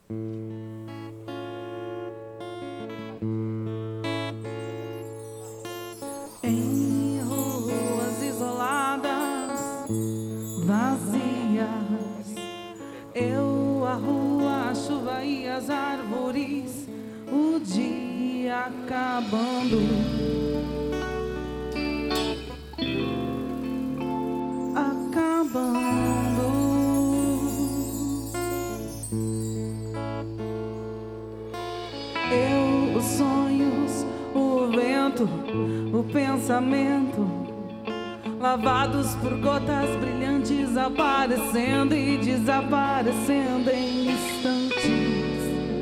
Em ruas isoladas, vazias, eu, a rua, a chuva e as árvores, o dia acabando, acabando. Eu, os sonhos, o vento, o pensamento, lavados por gotas brilhantes, aparecendo e desaparecendo em instantes.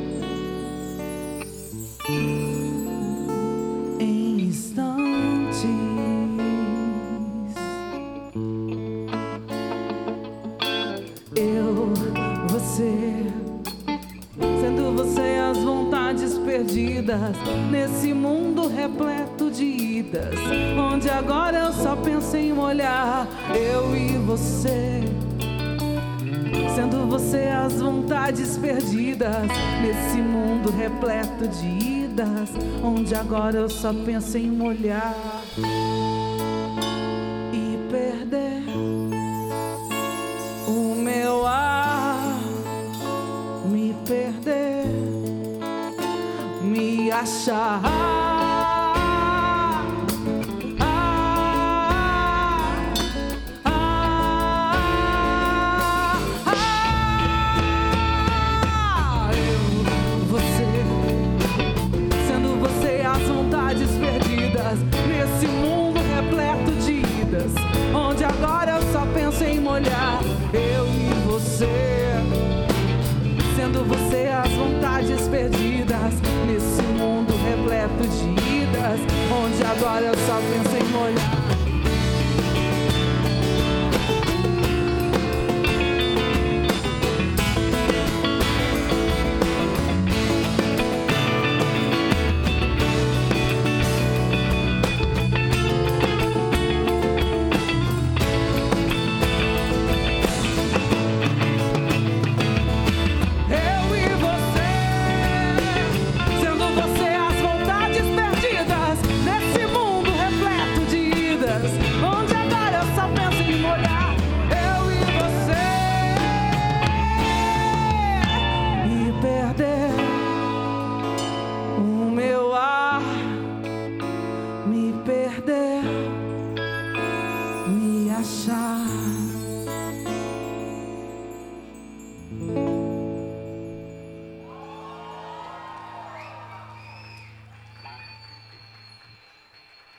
Em instantes. Eu, você, sendo você as vontades perdidas nesse mundo repleto de idas, onde agora eu só penso em molhar. Eu e você, sendo você as vontades perdidas nesse mundo repleto de idas, onde agora eu só penso em molhar e perder o meu ar, me perder, me achar. Nesse mundo repleto de idas, onde agora eu só penso em molhar. Eu e você, sendo você as vontades perdidas nesse mundo repleto de idas, onde agora eu só penso em molhar.